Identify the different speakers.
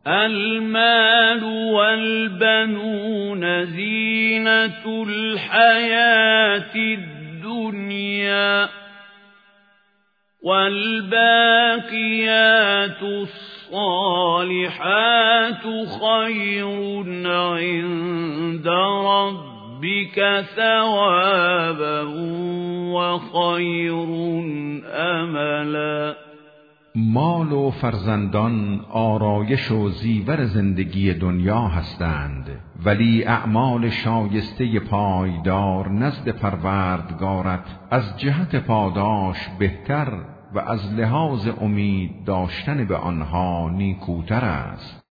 Speaker 1: المال والبنون زینة الحیاة الدنیا والباقیات الصالحات خیر عند ربک ثوابا و خیر املا.
Speaker 2: مال و فرزندان آرایش و زیور زندگی دنیا هستند، ولی اعمال شایسته پایدار نزد پروردگارت از جهت پاداش بهتر و از لحاظ امید داشتن به آنها نیکوتر است.